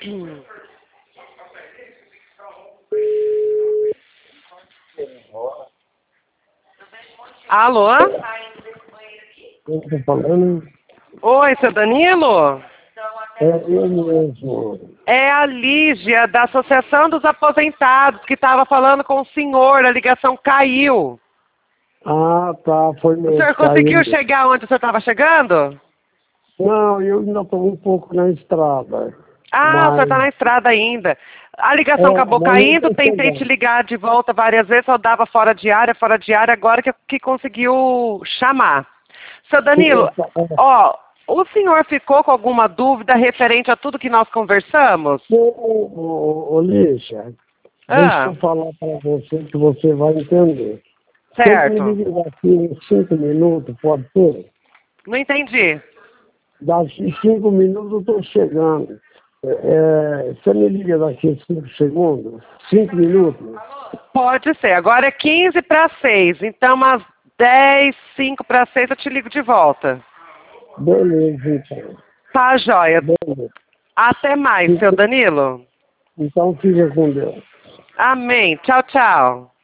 Alô? Eu tô falando, Oi, seu Danilo? é eu mesmo. É a Lígia, da Associação dos Aposentados, que estava falando com o senhor, a ligação caiu. Ah, tá, foi O mesmo, senhor conseguiu caiu. chegar onde o senhor estava chegando? Não, eu ainda estou um pouco na estrada, Ah, o senhor mas, está na estrada ainda. A ligação acabou mas eu caindo, estou tentei te chegando. ligar de volta várias vezes, só dava fora de área, agora que conseguiu chamar. Seu Danilo, ó, o senhor ficou com alguma dúvida referente a tudo que nós conversamos? Lígia, deixa Ah, eu falar para você que você vai entender. Você me certo. liga daqui em 5 minutos, pode ser? Não entendi. Daqui 5 minutos eu estou chegando. Você me liga daqui a 5 segundos? 5 minutos? Pode ser. Agora é 15 para 6. Então, umas 10, 5 para 6 eu te ligo de volta. Beleza, então. Tá, joia. Beleza. Até mais, seu Danilo. Então fica com Deus. Amém. Tchau, tchau.